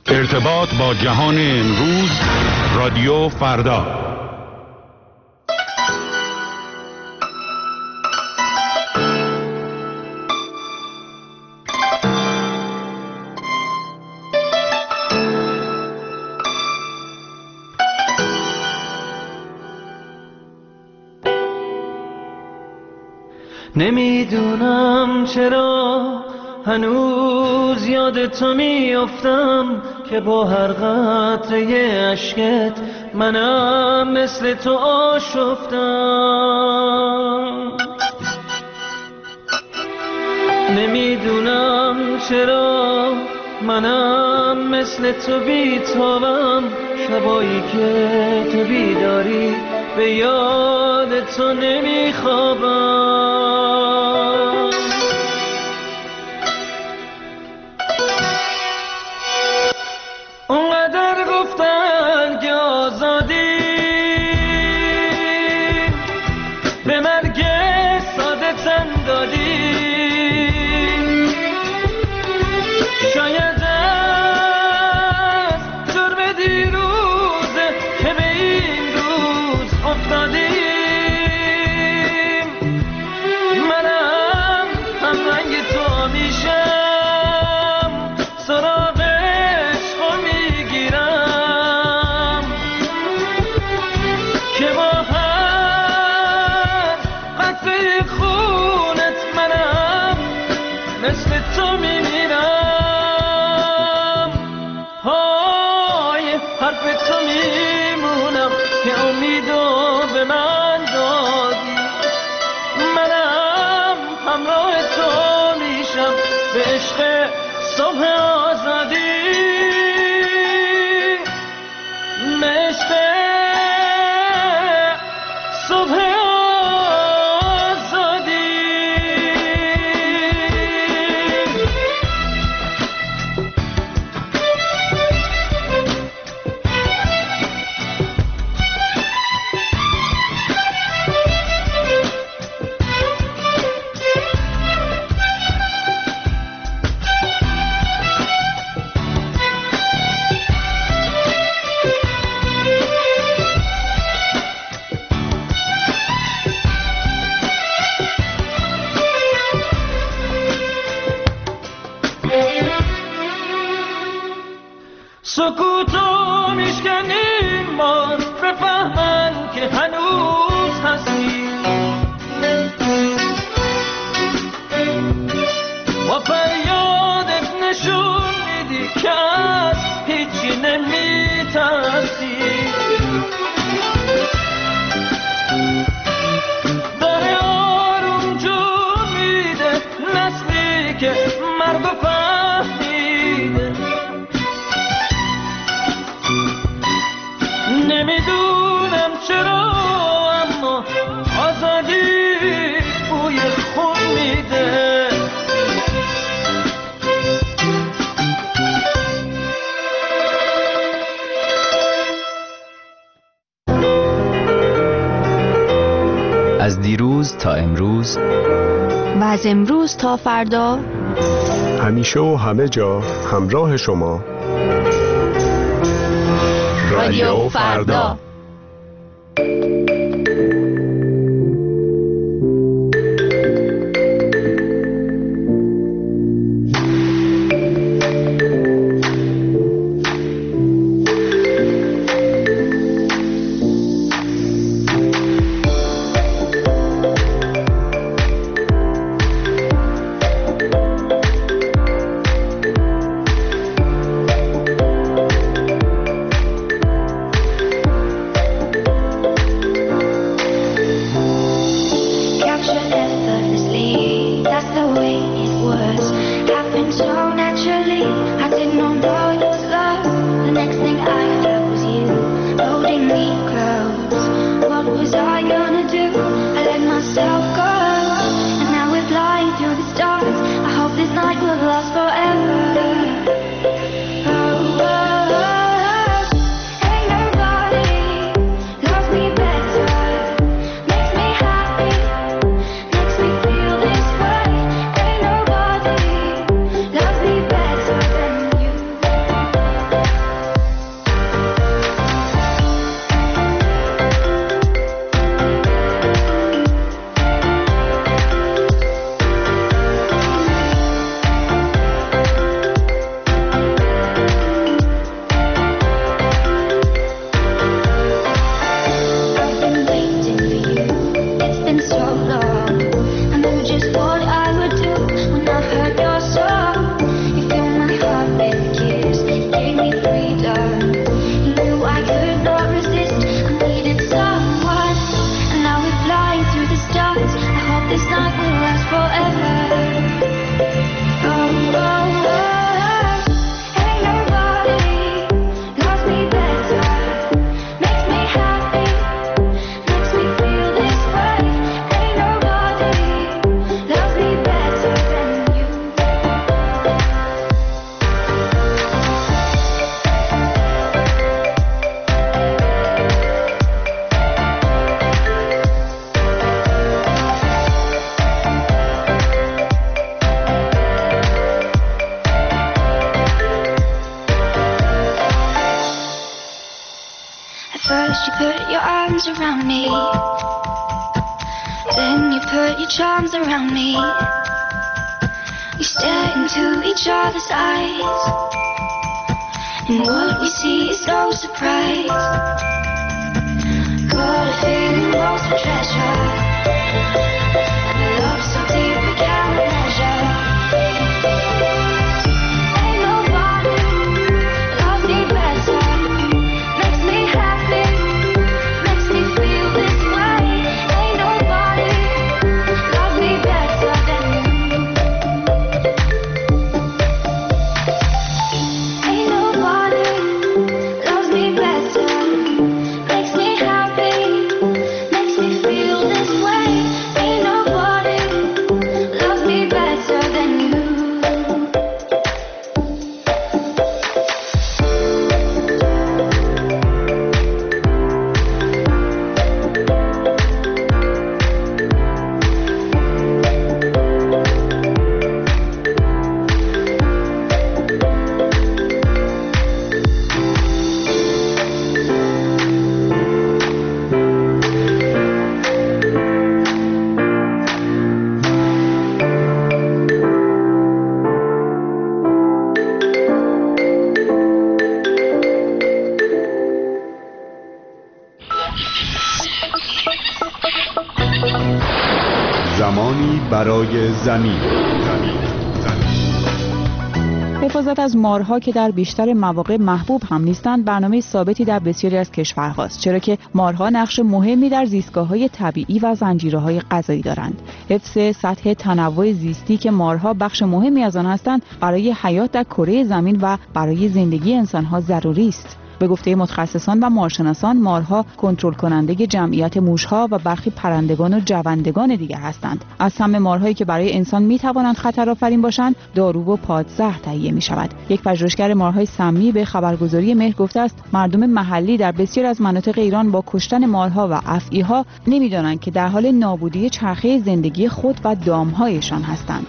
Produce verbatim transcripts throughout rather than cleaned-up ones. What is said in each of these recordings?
ارتباط با جهان امروز، رادیو فردا. نمیدونم چرا هنوز یاد تو میافتم که با هر قطره اشکت منم مثل تو آشفتم. نمیدونم چرا منم مثل تو بیتابم، شبایی که تو بیداری به یاد تو نمیخوابم. اونقدر گفتن که آزادی به مرگ ساده تن دادی، شاید از جرم دیروزه که به این روز افتادیم. منم هم رنگ تو میشم، سراغ عشقو میگیرم که با هر قطره خونت منم مثل تو میمیرم. های حرف تو میمونم که امیدو به من دادی. منم همراه تو میشم به عشق صبح آزادی، به عشق صبح آزادی. سکوتو میشکنیم باز بفهمن که هنوز هستی، با فریادت نشون میدی که از هیچی نمیترسی. داره آروم جون میده نسلی که مرگ و فهمیده. نمیدونم چرا اما آزادی بوی خون میده. از دیروز تا امروز و از امروز تا فردا، همیشه و همه جا همراه شما، رادیو فردا. First you put your arms around me, then you put your charms around me. We stare into each other's eyes, and what we see is no surprise. Got a feeling lost for treasure, a love so deep we can't measure. Ain't nobody loves me better, makes me happy, makes me feel this way. Ain't nobody loves me better than you. Ain't nobody loves me better, makes me happy, makes me feel this way. Ain't nobody loves me better than you. زمانی برای زمین. حفاظت از مارها که در بیشتر مواقع محبوب هم نیستند برنامه ثابتی در بسیاری از کشورهاست، چرا که مارها نقش مهمی در زیستگاه‌های طبیعی و زنجیره‌های غذایی دارند. حفظ سطح تنوع زیستی که مارها بخش مهمی از آن هستند برای حیات در کره زمین و برای زندگی انسان‌ها ضروری است. به گفته متخصصان و مارشناسان، مارها کنترل کننده جمعیت موشها و برخی پرندگان و جوندگان دیگر هستند. از سم مارهایی که برای انسان میتوانند خطرآفرین باشند، دارو و پادزهر تهیه می شود. یک پژوهشگر مارهای سمی به خبرگزاری مهر گفته است مردم محلی در بسیار از مناطق ایران با کشتن مارها و افعی‌ها نمیدانند که در حال نابودی چرخه زندگی خود و دامهایشان هستند.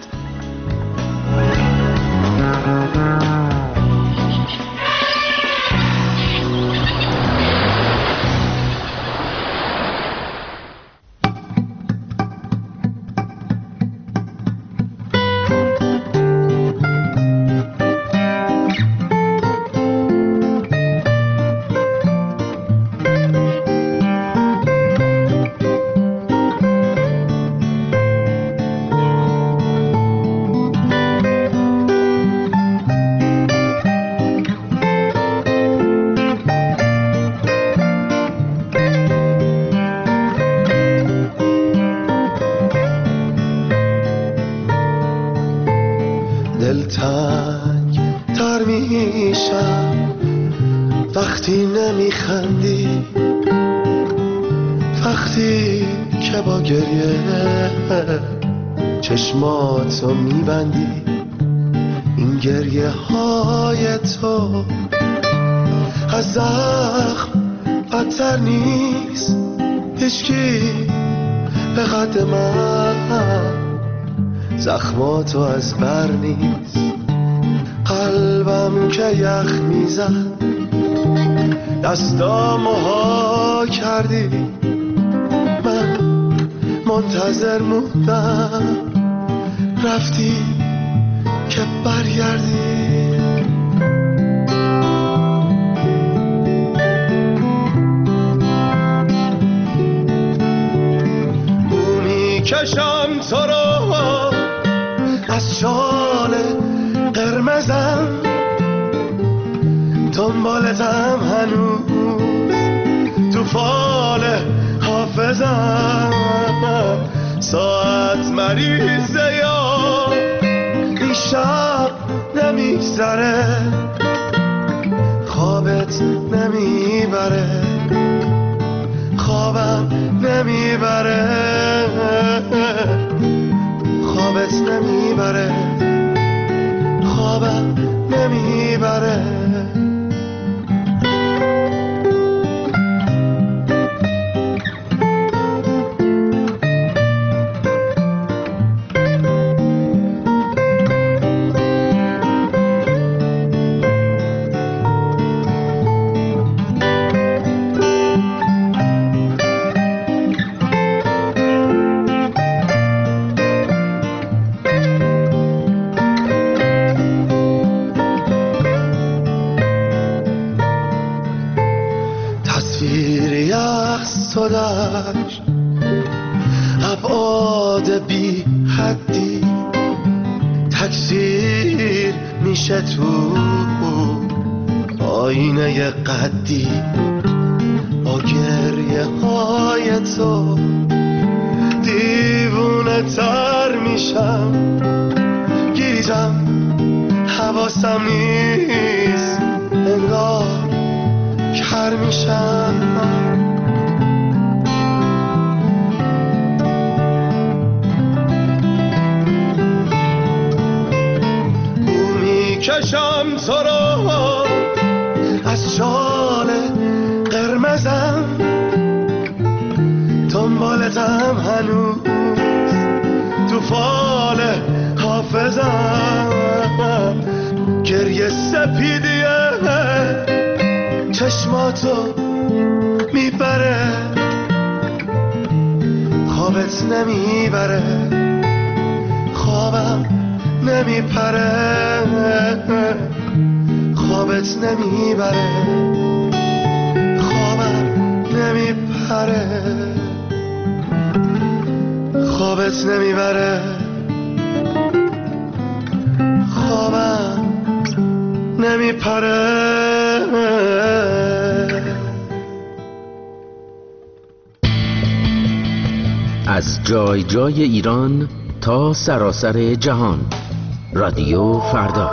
دلتنگ تر میشم وقتی نمیخندی، وقتی که با گریه چشماتو میبندی. این گریه های تو از زخم بدتر نیست، هیچکی به قد من زخماتو از بر نیست. قلبم که یخ میزد دستامو ها کردی، من منتظر موندم رفتی که برگردی. بو میکشم تو رو از شال قرمزم، دنبالتم هنوز تو فال حافظم. ساعت مریضه یا این شب نمیگذره، خوابت نمیبره، خوابم نمیبره، خوابت نمیبره، خوابم نمیبره. گذشت ابعاد بی حدی تکثیر میشه تو آینه قدی با گریه های تو دیوونه تر میشم گیجم حواسم نیست انگار کر میشم بو میکشم تو رو از شال قرمزم دنبالتم هنوز تو فال حافظم گریه سپیدیه چشماتو میبره خوابت نمیبره خوابم نمیپره خوابت نمیبره خوابم نمیپره خوابت نمیبره خوابم نمیپره از جای جای ایران تا سراسر جهان رادیو فردا.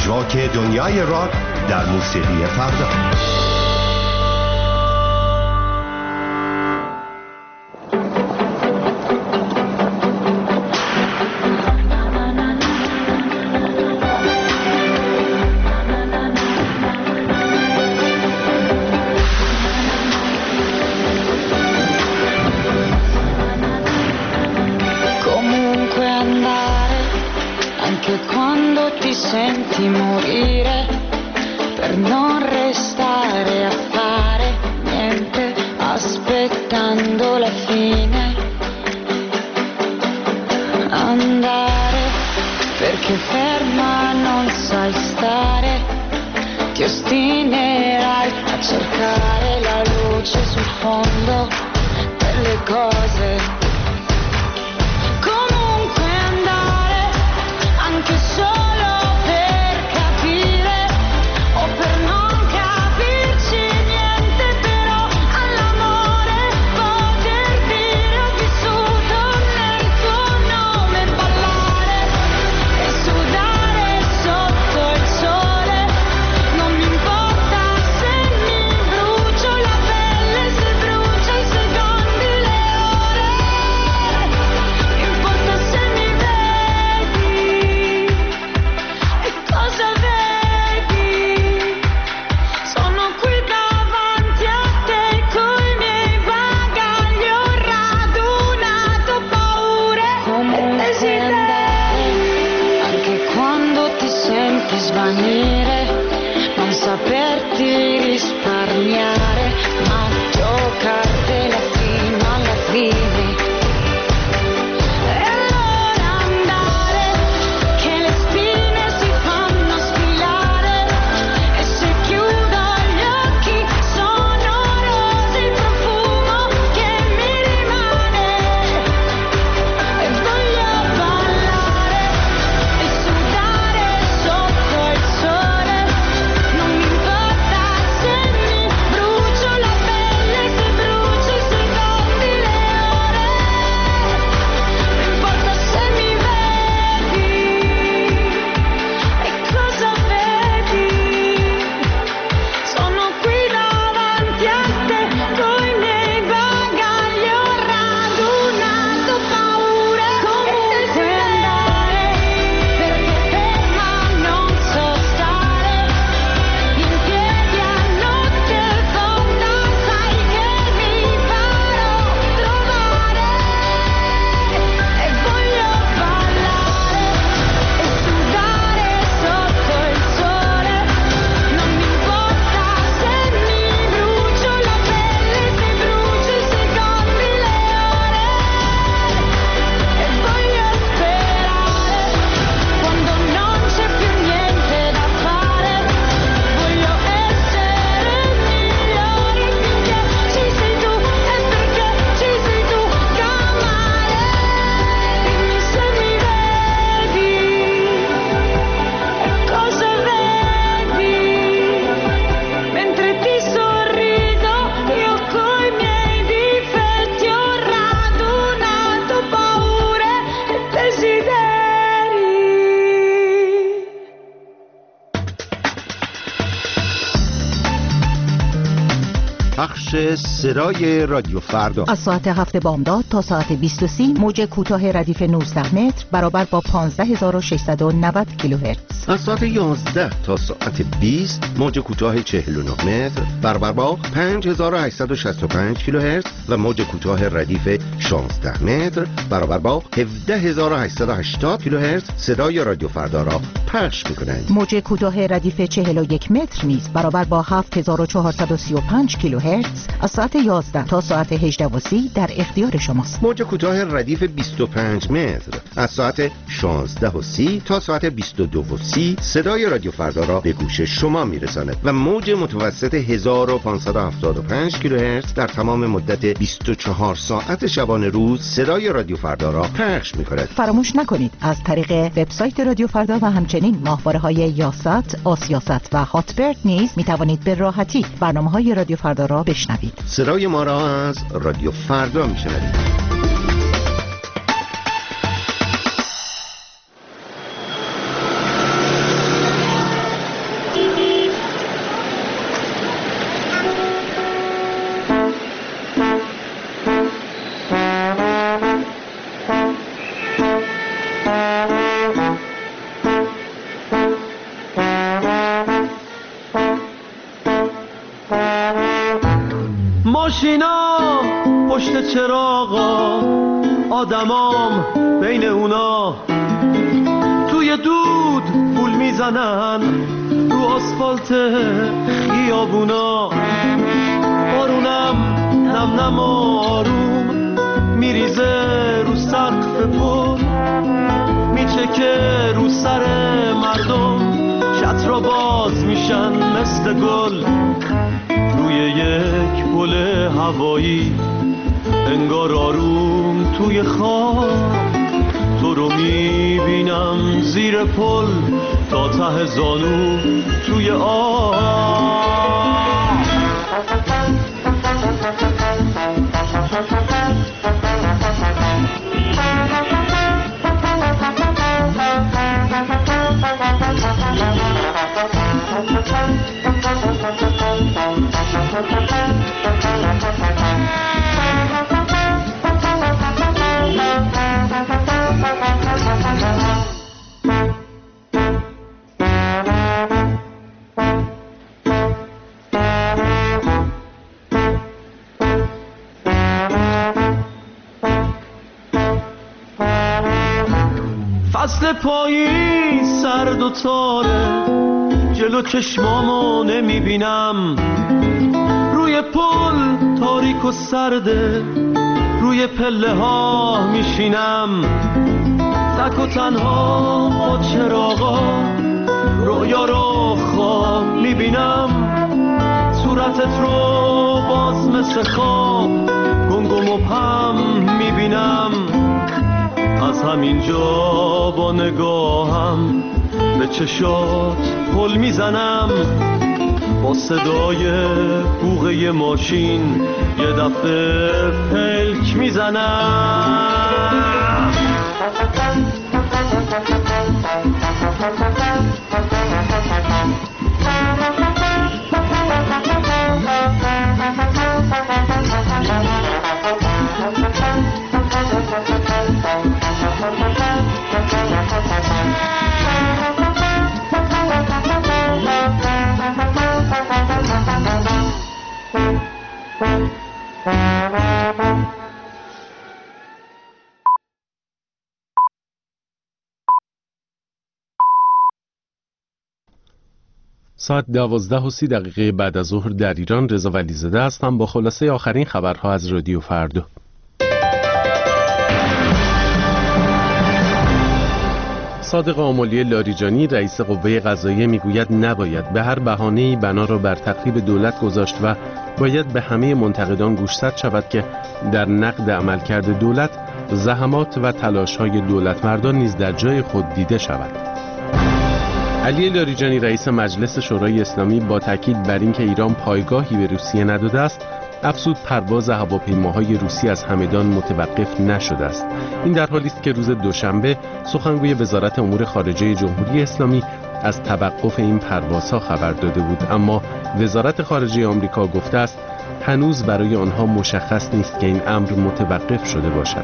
راک دنیای راک در موسیقی فردا. Senti morire per non restare a fare niente aspettando la fine, andare perché ferma non sai stare, ti ostinerai a cercare la luce sul fondo delle cose. Comunque andare anche solo صدای رادیو فردا از ساعت هفت بامداد تا ساعت بیست و سه موج کوتاه ردیف نوزده متر برابر با پانزده هزار و ششصد و نود کیلوهرتز. از ساعت یازده تا ساعت بیست موج کوتاه چهل و نه متر برابر با پنج هزار و هشتصد و شصت و پنج کیلوهرتز و موج کوتاه ردیف شانزده متر برابر با هفده هزار و هشتصد و هشتاد کیلوهرتز صدای رادیو فردا را پخش می‌کنند. موج کوتاه ردیف چهل و یک متر نیز برابر با هفت هزار و چهارصد و سی و پنج کیلوهرتز از ساعت یازده تا ساعت هجده و سی در اختیار شماست. موج کوتاه ردیف بیست و پنج متر از ساعت شانزده و سی تا ساعت بیست و دو و سی صدای رادیو فردا را به گوش شما میرساند و موج متوسط هزار و پانصد و هفتاد و پنج کیلوهرتز در تمام مدت بیست و چهار ساعت شبانه روز صدای رادیو فردا را پخش می‌کند. فراموش نکنید از طریق وبسایت رادیو فردا و همچنین ماهواره‌های یاست، آسیاست و هاتبرد نیز می‌توانید به راحتی برنامه‌های رادیو فردا را بشنوید. صدای ما را از رادیو فردا می‌شنوید. ماشینا پشت چراغا، آدمام بین اونا، توی دود پول میزنن رو آسفالت خیابونا. بارونم نم نم آروم میریزه رو سقف پل، میچکه رو سر مردم، چترا باز میشن مثل گل. روی یک پل هوایی انگار آروم توی خواب، تو رو میبینم زیر پل تا ته زانو توی آب. فصل پاییز سرد و تاره، جلو چشمامو نمیبینم، روی پل تاریک و سرده، روی پله ها میشینم، تک و تنها با چراغا، رویا رو خواب میبینم، صورتت رو باز مثل خواب گنگ و مبهم میبینم. از همینجا با نگاهم به چشات پل میزنم، با صدای بوغه ماشین یه دفعه پلک میزنم. ساعت دوازده و سی دقیقه بعد از ظهر در ایران. رضا ولیزاده هستم با خلاصه آخرین خبرها از رادیو فردا. صادق آملی لاریجانی رئیس قوه قضاییه میگوید نباید به هر بهانه‌ای بنا را بر تخریب دولت گذاشت و باید به همه منتقدان گوشزد شود که در نقد عملکرد دولت زحمات و تلاش‌های دولتمردان نیز در جای خود دیده شود. علی لاریجانی رئیس مجلس شورای اسلامی با تاکید بر اینکه ایران پایگاهی به روسیه نداده است، افزود پرواز هواپیماهای روسی از همدان متوقف نشده است. این در حالی است که روز دوشنبه سخنگوی وزارت امور خارجه جمهوری اسلامی از توقف این پروازها خبر داده بود، اما وزارت خارجه آمریکا گفته است هنوز برای آنها مشخص نیست که این امر متوقف شده باشد.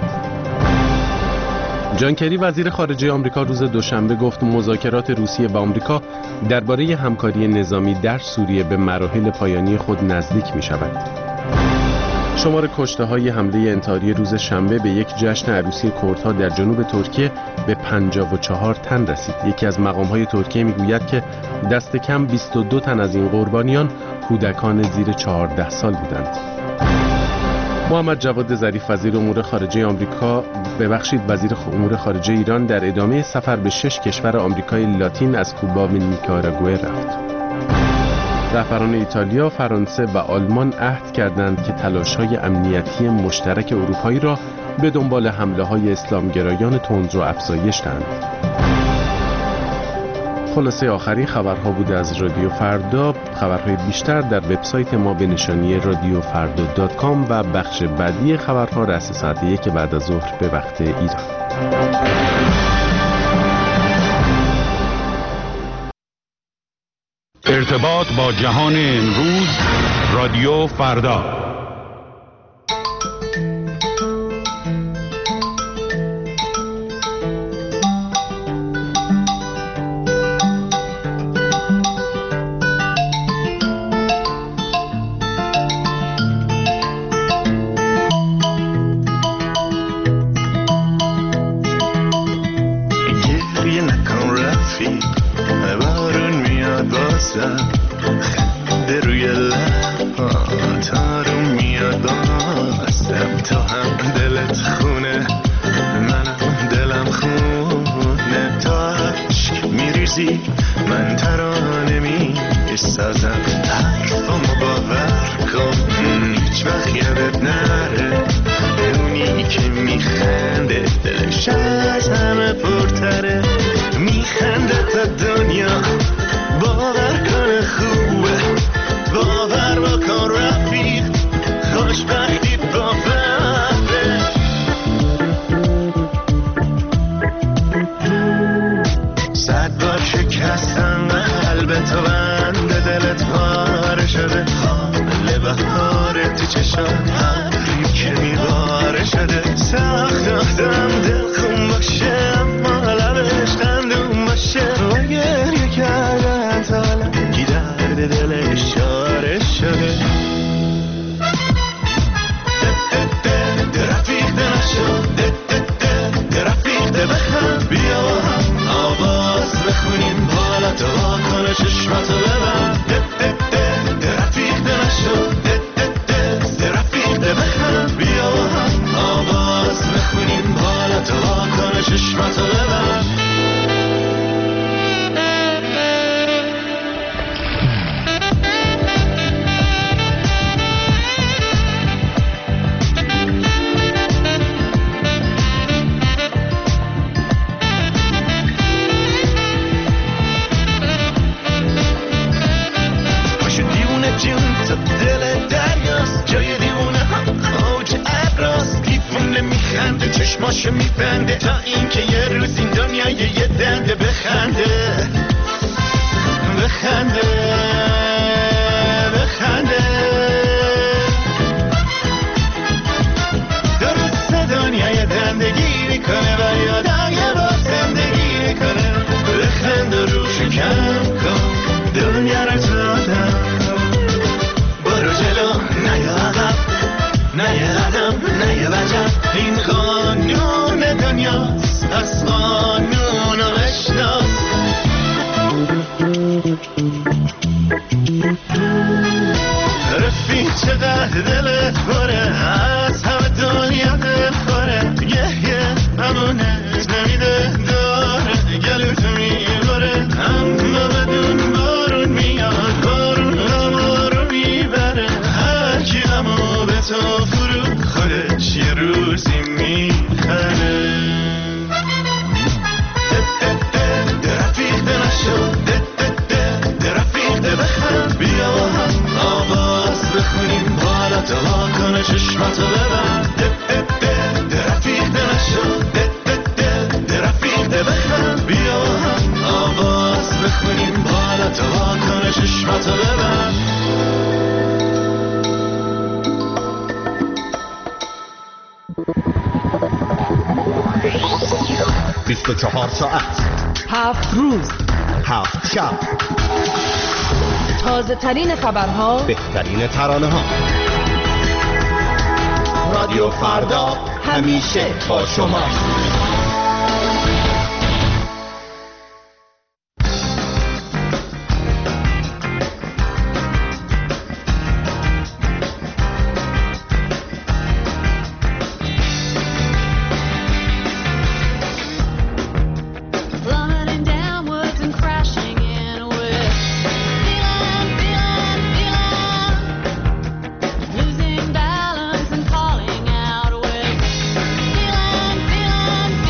جان کری وزیر خارجه آمریکا روز دوشنبه گفت مذاکرات روسیه و آمریکا درباره همکاری نظامی در سوریه به مراحل پایانی خود نزدیک می شود. شمار کشته‌های حمله انتحاری روز شنبه به یک جشن عروسی کردها در جنوب ترکیه به پنجاه و چهار تن رسید. یکی از مقام‌های ترکیه می‌گوید که دست کم بیست و دو تن از این قربانیان کودکان زیر چهارده سال بودند. محمد جواد ظریف وزیر امور خارجه آمریکا ببخشید وزیر امور خارجه ایران در ادامه سفر به شش کشور آمریکای لاتین از کوبا به نیکاراگوئه رفت. رهبران ایتالیا، فرانسه و آلمان عهد کردند که تلاش‌های امنیتی مشترک اروپایی را به دنبال حمله‌های اسلامگرایان تندرو افزایش دهند. خلاصه آخری خبرها بود از رادیو فردا. خبرهای بیشتر در وبسایت ما به نشانی رادیو فردا دات کام و بخش بعدی خبرها رأس ساعت یک بعد از ظهر به وقت ایران. ارتباط با جهان امروز، رادیو فردا. میریزم خنده روی لبات آروم میاد بازم تو هم دلت خونه منم دلم خونه تو عشق میریزی من ترانه میسازم حرفمو باور کن هیچ وقت یادت نره اونی که میخنده دلش از همه پرتره میخنده تا دنیا باور کنه خوبه باور بکن رفیق خوشبختی با فهره صد بار شکستم قلب تو بنده دلت پاره شده حال بهاره تو چشات ابری که میباره شده سخت آدم دل خون باشه اما لبش خندون باشه و گریه کردن تا لنگی درد دلش چاره شده رفیق نشو رفیق بخم بیا با هم آواز بخونیم بالا تو واکنه چشماتو ببن رفیق نشو رفیق بخم بیا با هم آواز بخونیم بالا تو واکنه چشماتو ببن چشماشو میبنده تا اینکه یه روز این دنیا یه دنده بخنده بخنده بخنده درست دنیا یه دندگی میکنه و یادم یه بار زندگی میکنه بخنده روش کم کن دنیا رو دادم برو جلو نه یه عقب نه یه قدم نه یه وجب این قانون دنیاست از قانون رو بشناس رفیق چقدر دلت پره از همه دنیا دلخوره یه یه همونت نمیده داره گلوتو میبره اما بدون بارون میاد بارون همو رو میبره هر کی همو به تو فرو خودش یه روزی میخره رفیق نشو رفیق بخم بیا با هم آواز بخونیم بالا تو واکنه چشماتو ببن رفیق نشو رفیق بخم بیا با هم آواز بخونیم بالا تو واکنه چشماتو ببن بیست و چهار ساعت هفت روز هفت شب تازه ترین خبرها بهترین ترانه ها رادیو فردا همیشه با شما Losing balance and falling out with feeling, feeling,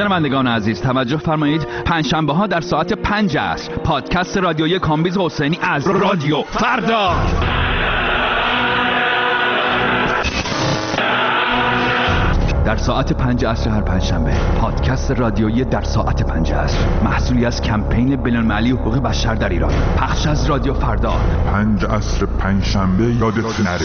شنوندگان عزیز توجه فرمایید، پنجشنبه ها در ساعت پنج عصر پادکست رادیویی کامبیز حسینی از رادیو فردا. در ساعت پنج عصر هر پنجشنبه پادکست رادیویی در ساعت پنج عصر، محصولی از کمپین بین‌المللی حقوق بشر در ایران، پخش از رادیو فردا. پنج عصر پنجشنبه یادت نره.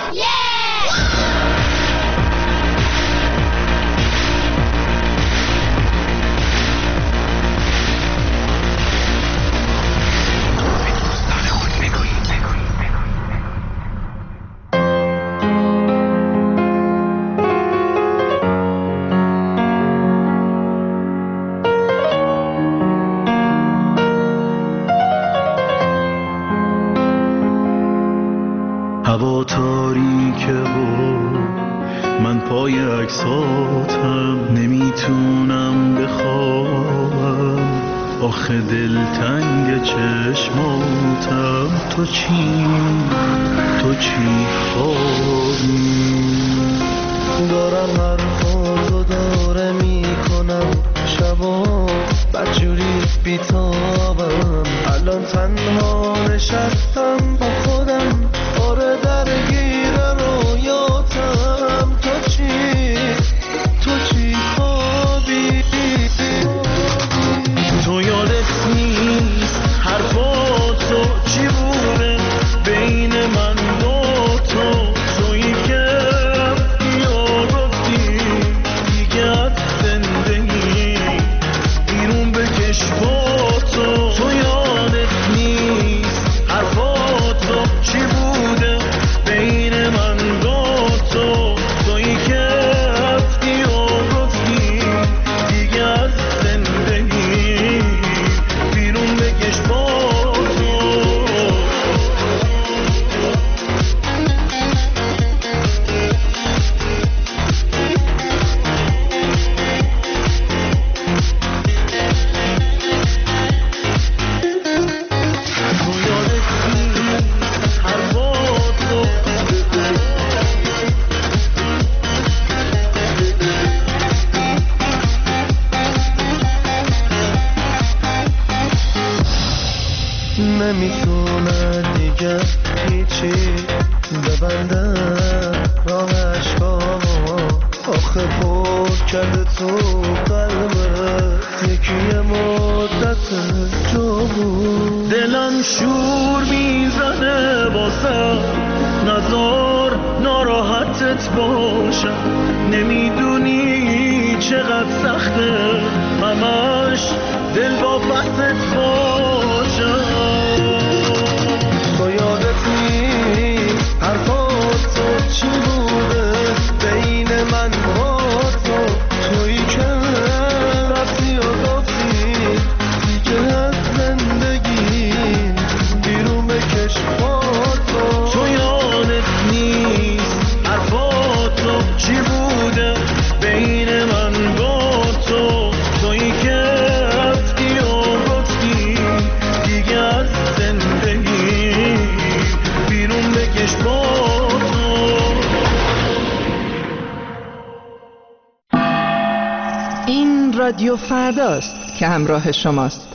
هوا تاریکه و من پای عکساتم نمیتونم بخوابم، آخه دلتنگ چشماتم. تو چی تو چی خوابی؟ دارم حرفاتو داره میکنم شبا بدجوری بیتابم، الان تنها نشستم با خودم، آره درگیر رویاتم. تو چی تو چی خوابی؟ تو یادت نیست حرفاتو چی بوده بین من و تو، تویی که یا گفتی دیگه از زندگی بیرون بکش با تو. تو یادت نیست حرفاتو چی بوده بین من و تو، تویی که رفتی و گفتی دیگه از زندگی بیرون بکش با تو. نمیتونه دیگه هیچی ببندم راه عشقامو، آخه پر کرده تو قلبت یکی مدت جو بود. دلم شور میزنه واسه نزار ناراحتت باشم، نمیدونی چقدر سخته همش دل با بست باشم. تو یادت نیست حرفاتو چی بوده بین من و تو، تویی که رفتی و گفتی دیگه از زندگی بیرون بکش با تو. تو یادت نیست حرفاتو چی بوده بین من و تو، تویی که رفتی و گفتی دیگه از زندگی بیرون بکش با تو. این رادیو فرداست که همراه شماست.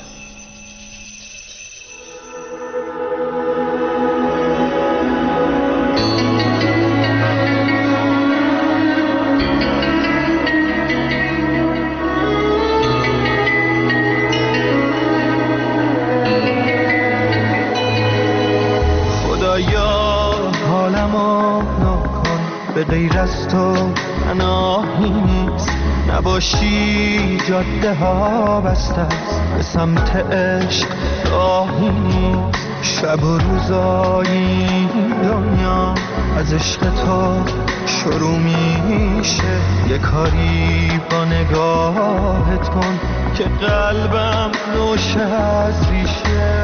خدایا حالمو نکن، به غیر از تو پناهی نیست، نباشی جاده ها بسته است، به سمت عشق راهی نیست. شب و روزایی دنیا از عشق تو شروع میشه، یه کاری با نگاهت کن که قلبم نوشه از ریشه.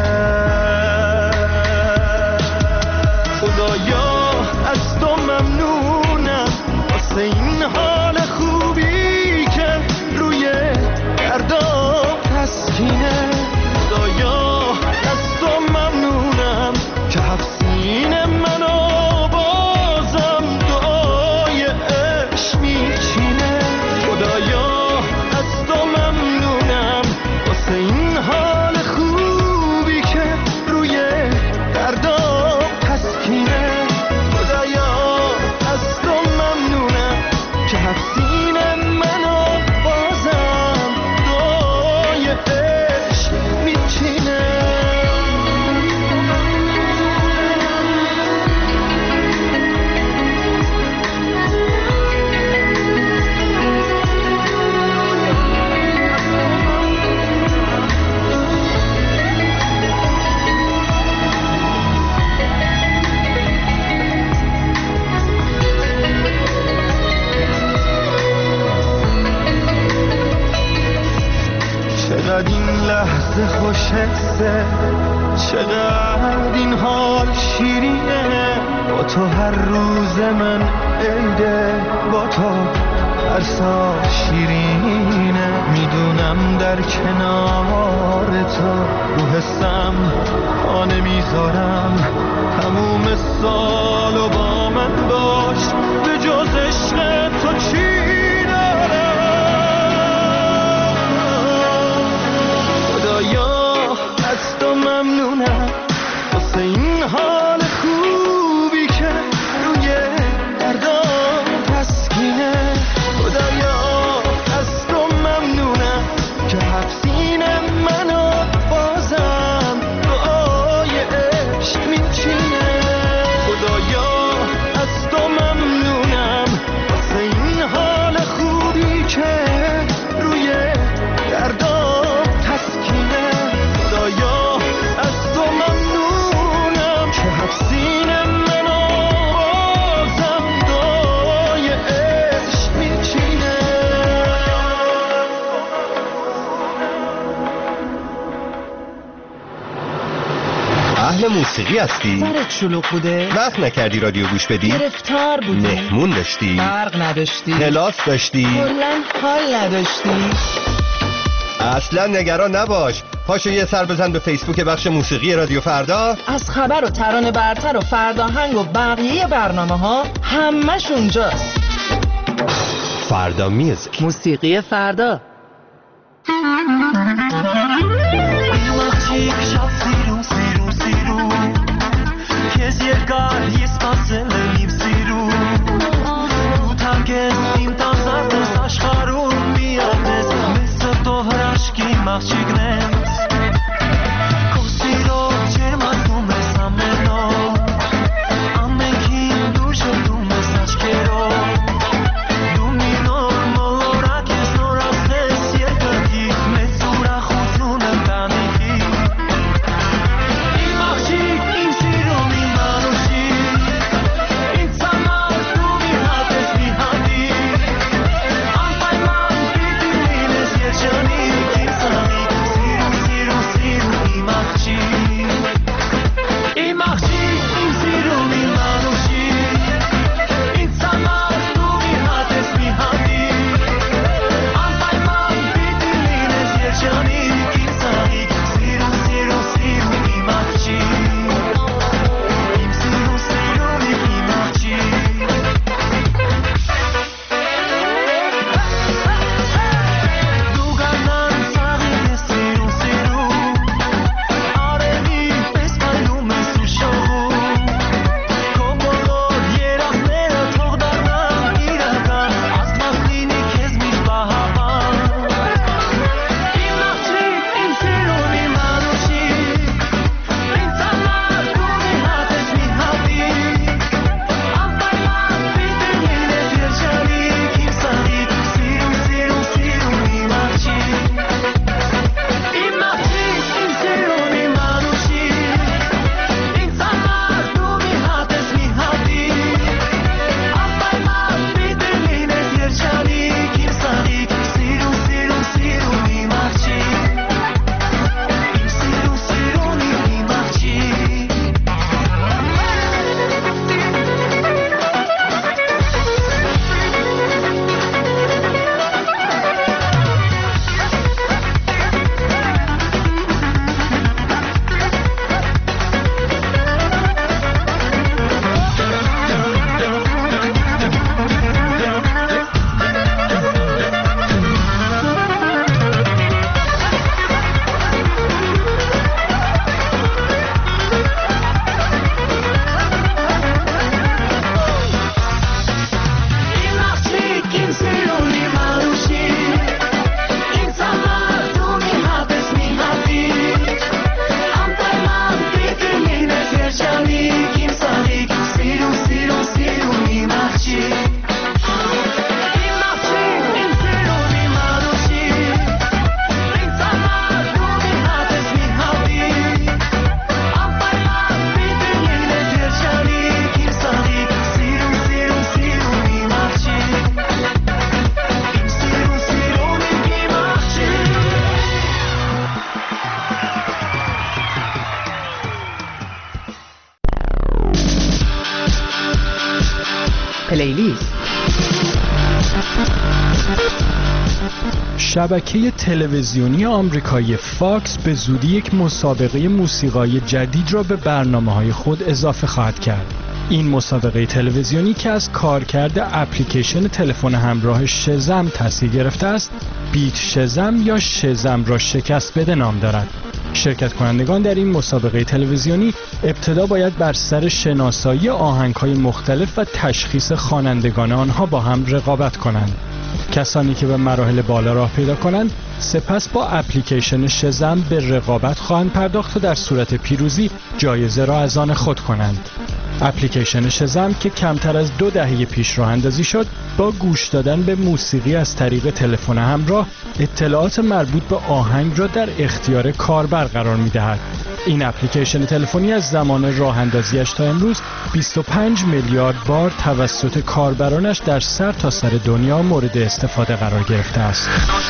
خدایا از تو ممنونم واسه این حال خوبی که روی دردام تسکینه. خدایا از تو ممنونم که حفظین منو بازم دعای عشق میچینه. خدایا از تو چقدر این لحظه خوش حسه، چقدر این حال شیرینه. با تو هر روز من عیده، با تو هر سال شیرینه. میدونم در کنار تو رو حسم پا نمیذارم. تموم سال و با من باش، به جز عشق تو چی از تو ممنونم واسه این حال خوبی که روی دردام تسکینه. خدایا از تو ممنونم که حفظین منو بازم دعای عشق میچینه. خدایا از تو ممنونم واسه این حال خوبی که روی دردام تسکینه. خدایا از تو ممنونم که حفظین منو بازم دعای عشق میچینه. اهل موسیقی هستی؟ سرت شلوغ بوده؟ وقت نکردی رادیو گوش بدی؟ گرفتار بودی؟ مهمون داشتی؟ برق نداشتی؟ کلاس داشتی؟ کلاً حال نداشتی؟ اصلا نگران نباش، پاشو یه سر بزن به فیسبوک بخش موسیقی رادیو فردا. از خبر و ترانه برتر و فرداهنگ و بقیه برنامه ها همش اونجاست. فردا میوزیک، موسیقی فردا. شبکه تلویزیونی آمریکایی فاکس به زودی یک مسابقه موسیقایی جدید را به برنامه‌های خود اضافه خواهد کرد. این مسابقه تلویزیونی که از کارکرد اپلیکیشن تلفن همراه شزم تأثیر گرفته است، بیت شزم یا شزم را شکست بده نام دارد. شرکت کنندگان در این مسابقه تلویزیونی ابتدا باید بر سر شناسایی آهنگ‌های مختلف و تشخیص خوانندگان آنها با هم رقابت کنند. کسانی که به مراحل بالا راه پیدا کنند سپس با اپلیکیشن شزم به رقابت خواهند پرداخت و در صورت پیروزی جایزه را از آن خود کنند. اپلیکیشن شزم که کمتر از دو دهه پیش راه اندازی شد، با گوش دادن به موسیقی از طریق تلفن همراه اطلاعات مربوط به آهنگ را در اختیار کاربر قرار می‌دهد. این اپلیکیشن تلفنی از زمان راه اندازیش تا امروز بیست و پنج میلیارد بار توسط کاربرانش در سر تا سر دنیا مورد استفاده قرار گرفته است.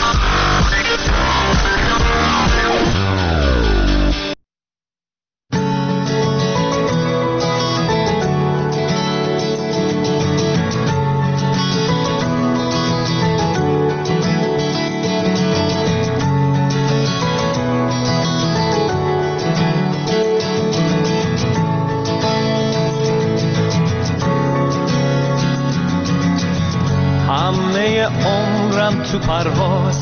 تو پرواز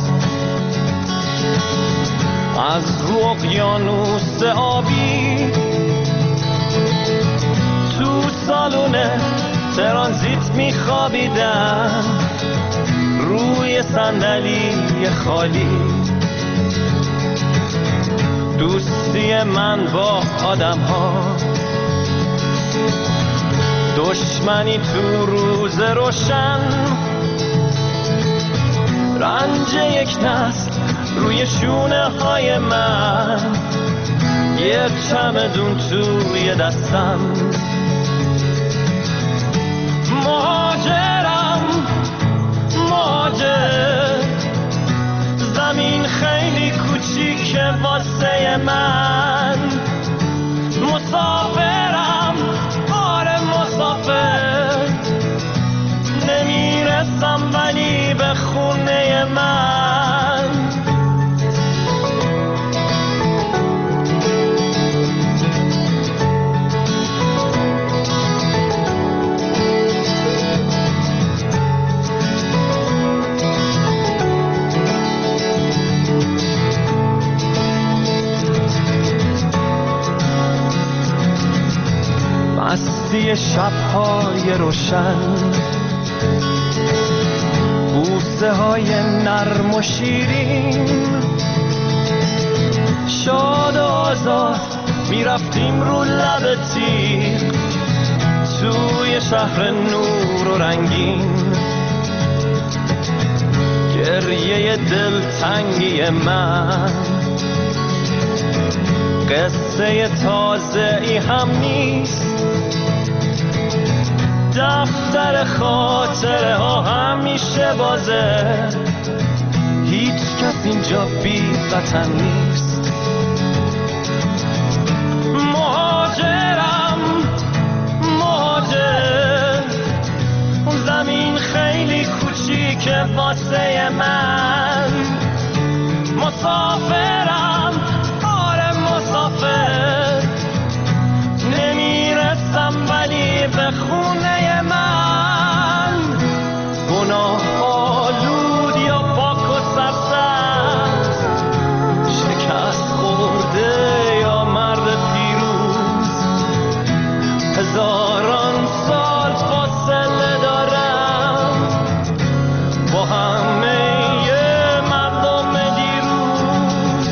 از رو اقیانوس آبی، تو سالون ترانزیت میخوابیدم روی صندلی خالی. دوستی من با آدم ها، دشمنی تو روز روشن، رنج یک نسل روی شونه های من، یه چمدون توی دستم. مهاجرم مهاجر، زمین خیلی کوچیکه واسه من. مسافرم آره مسافر، نمیرسم ولی به خونه من. مستی شب‌های روشن، بوسه های نرم و شیرین، شاد و آزاد میرفتیم رو لب تیغ توی شهر نور و رنگین. گریه دلتنگی من قصه تازه ای هم نیست، دفتر خاطره ها همیشه بازه، هیچ کس اینجا بی وطن نیست. مهاجرم مهاجر، زمین خیلی کوچیکه واسه من. مسافرم آره مسافر، نمیرسم ولی به خونه من. گناه آلود یا پاک و سرسبز، شکست خورده یا مرد پیروز، هزاران سال فاصله دارم با همه مردم دیروز.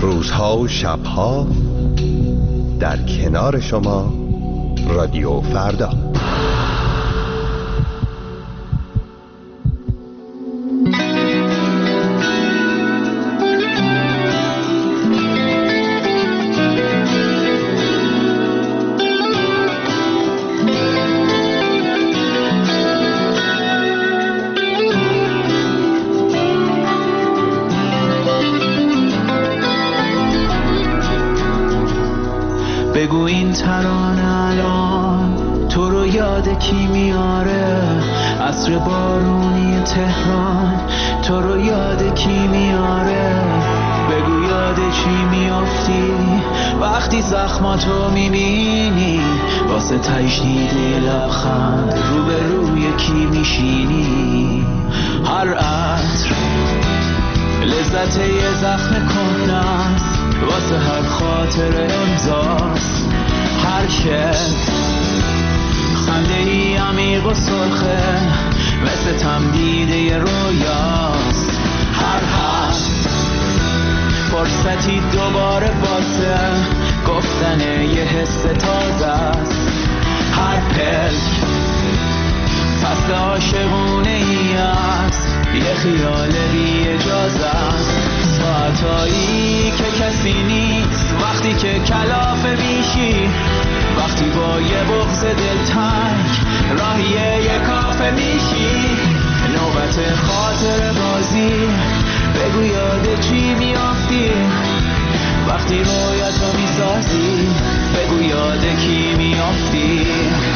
روزها و شبها در کنار شما رادیو فردا. بگو این ترانه الان تو رو یاد کی میاره؟ عصر بارونی تهران تو رو یاد کی میاره؟ بگو یاد چی میافتی وقتی زخماتو میبینی؟ واسه تجدید لبخند رو به روی کی میشینی؟ هر عطر لذت یه زخم کهنه‌ست، واسه هر خاطر امضاست. هر شب خنده ای عمیق و سرخه مثل تمدید یه رویاست. هر حرف فرصتی دوباره واسه گفتن یه حس تازه است. هر پلک فصل عاشقونه ای است، یه خیال بی اجازه است. ساعتایی که کسی نیست، وقتی که کلافه میشی، وقتی با یه بغض دلتنگ راهی یه کافه میشی. نوبت خاطر بازی بگو یاد چی میافتی وقتی رویاتو میسازی؟ بگو یاد کی میافتی؟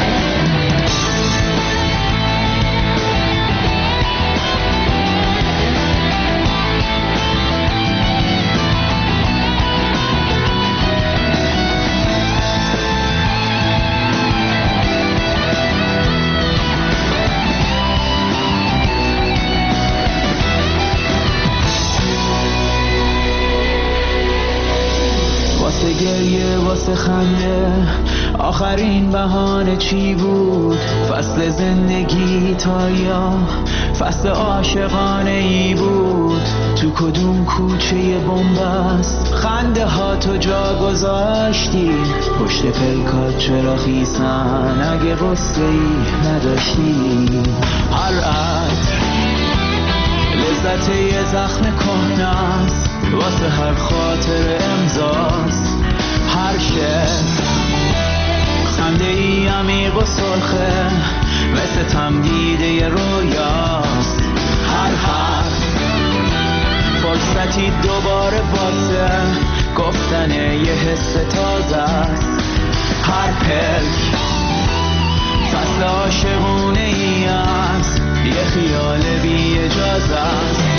واسه گریه واسه خنده آخرین بهانه چی بود؟ فصل زندگی تا یا فصل عاشقانه ای بود؟ تو کدوم کوچه بنبست خنده ها تو جا گذاشتی؟ پشت پلکات چرا خیسن اگه غصه ای نداشتی؟ هر عطر لذت یه زخم کهنه‌ست، واسه هر خاطر امضاست. هر شب خنده ای عمیق و سرخه مثل تمدید یه رویاست. هر حرف فرصتی دوباره واسه گفتن یه حس تازه است. هر پلک فصل عاشقونه ای است، یه خیال بی اجازه است.